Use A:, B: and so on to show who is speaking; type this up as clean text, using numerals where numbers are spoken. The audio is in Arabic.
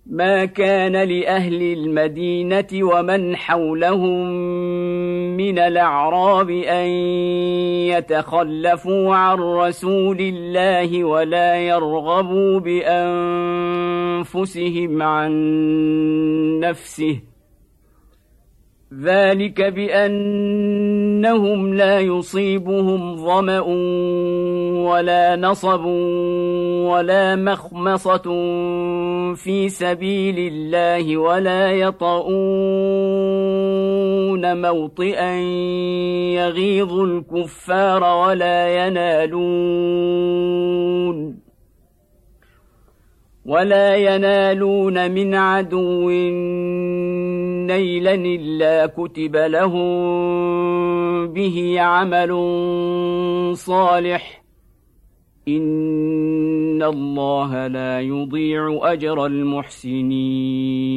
A: ما كان لأهل المدينة ومن حولهم من الأعراب أن يتخلفوا عن رسول الله ولا يرغبوا بأنفسهم عن نفسه، ذلك بأنهم لا يصيبهم ظمأ ولا نصب ولا مخمصة في سبيل الله ولا يطؤون موطئا يغيظ الكفار ولا ينالون من عدو نيلا إلا كتب لهم به عمل صالح، إن الله لا يضيع أجر المحسنين.